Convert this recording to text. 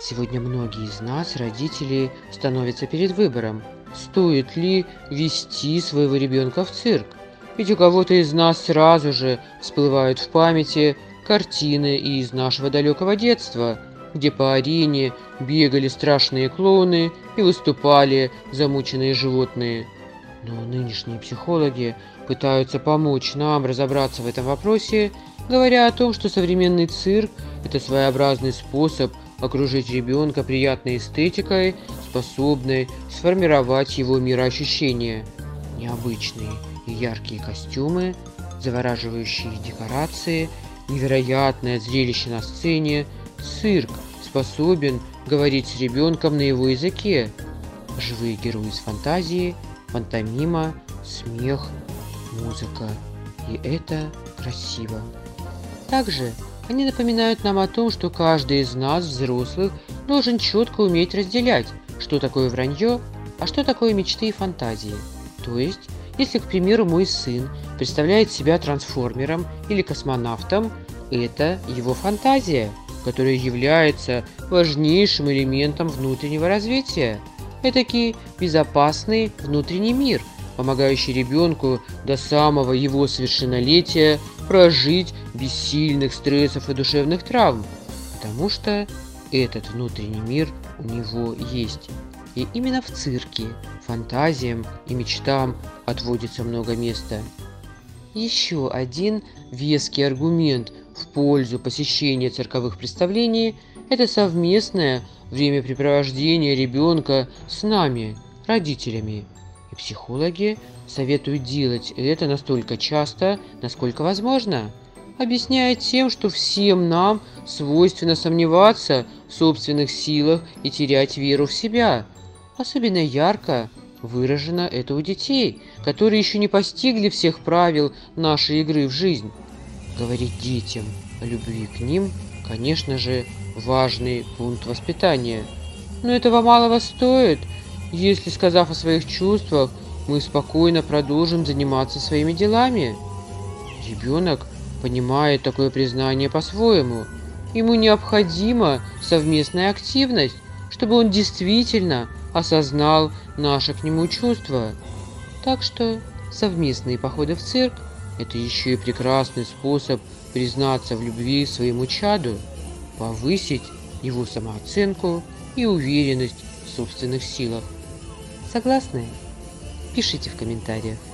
Сегодня многие из нас, родители, становятся перед выбором, стоит ли вести своего ребенка в цирк. Ведь у кого-то из нас сразу же всплывают в памяти картины из нашего далекого детства, где по арене бегали страшные клоуны и выступали замученные животные. Но нынешние психологи пытаются помочь нам разобраться в этом вопросе, говоря о том, что современный цирк – это своеобразный способ окружить ребенка приятной эстетикой, способной сформировать его мироощущение. Необычные и яркие костюмы, завораживающие декорации, невероятное зрелище на сцене. Цирк способен говорить с ребенком на его языке. Живые герои из фантазии, пантомима, смех, музыка. И это красиво. Также они напоминают нам о том, что каждый из нас, взрослых, должен четко уметь разделять, что такое вранье, а что такое мечты и фантазии. То есть, если, к примеру, мой сын представляет себя трансформером или космонавтом, это его фантазия, которая является важнейшим элементом внутреннего развития. Этакий безопасный внутренний мир, помогающий ребенку до самого его совершеннолетия прожить без сильных стрессов и душевных травм, потому что этот внутренний мир у него есть. И именно в цирке фантазиям и мечтам отводится много места. Еще один веский аргумент в пользу посещения цирковых представлений – это совместное времяпрепровождение ребенка с нами, родителями. И психологи советуют делать это настолько часто, насколько возможно, объясняя тем, что всем нам свойственно сомневаться в собственных силах и терять веру в себя. Особенно ярко выражено это у детей, которые еще не постигли всех правил нашей игры в жизнь. Говорить детям о любви к ним, конечно же, важный пункт воспитания. Но этого малого стоит, если, сказав о своих чувствах, мы спокойно продолжим заниматься своими делами. Ребенок понимает такое признание по-своему. Ему необходима совместная активность, чтобы он действительно осознал наше к нему чувство. Так что совместные походы в цирк – это еще и прекрасный способ признаться в любви своему чаду, повысить его самооценку и уверенность в собственных силах. Согласны? Пишите в комментариях.